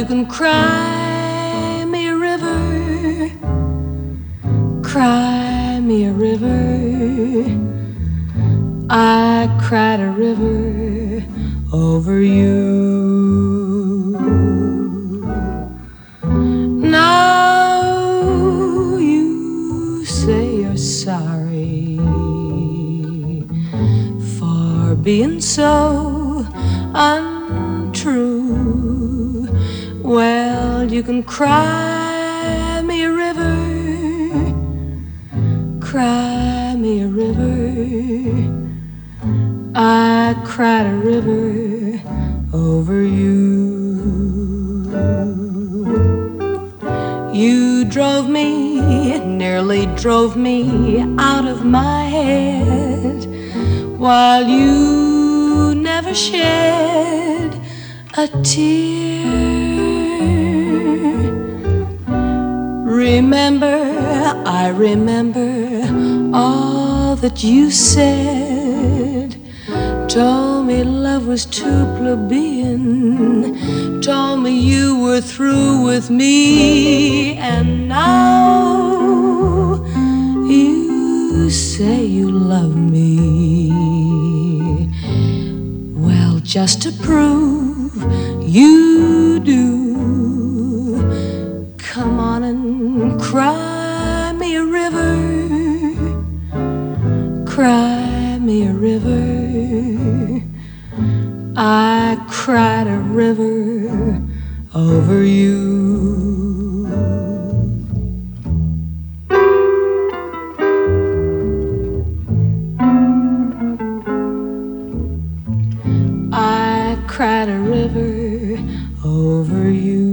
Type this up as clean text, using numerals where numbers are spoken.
you can cry me a river, cry me a river. I cried a river over you. Now you say you're sorry for being so untrue. Well, you can cry me a river, cry me a river. I cried a river over you. You drove me, nearly drove me out of my head, while you never shed a tear. Remember, I remember all that you said. Told me love was too plebeian, told me you were through with me, and now you say you love me. Well, just to prove you do, come on and cry me a river, cry me a river. I cried a river over you. I cried a river over you.